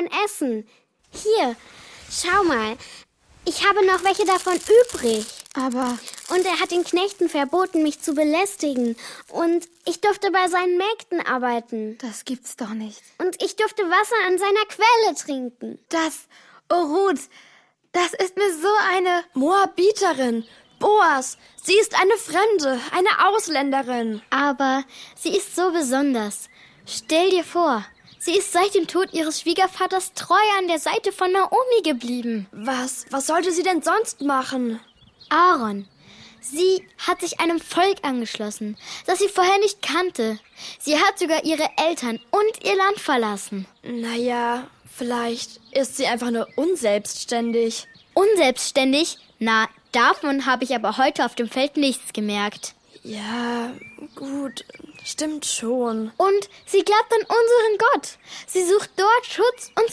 davon essen. Hier, schau mal. Ich habe noch welche davon übrig. Aber... Und er hat den Knechten verboten, mich zu belästigen. Und ich durfte bei seinen Mägden arbeiten. Das gibt's doch nicht. Und ich durfte Wasser an seiner Quelle trinken. Oh Ruth, das ist mir so eine... Moabiterin. Boas, sie ist eine Fremde, eine Ausländerin. Aber sie ist so besonders. Stell dir vor, sie ist seit dem Tod ihres Schwiegervaters treu an der Seite von Naomi geblieben. Was sollte sie denn sonst machen? Aaron. Sie hat sich einem Volk angeschlossen, das sie vorher nicht kannte. Sie hat sogar ihre Eltern und ihr Land verlassen. Naja, vielleicht ist sie einfach nur unselbstständig. Unselbstständig? Na, davon habe ich aber heute auf dem Feld nichts gemerkt. Ja, gut, stimmt schon. Und sie glaubt an unseren Gott. Sie sucht dort Schutz und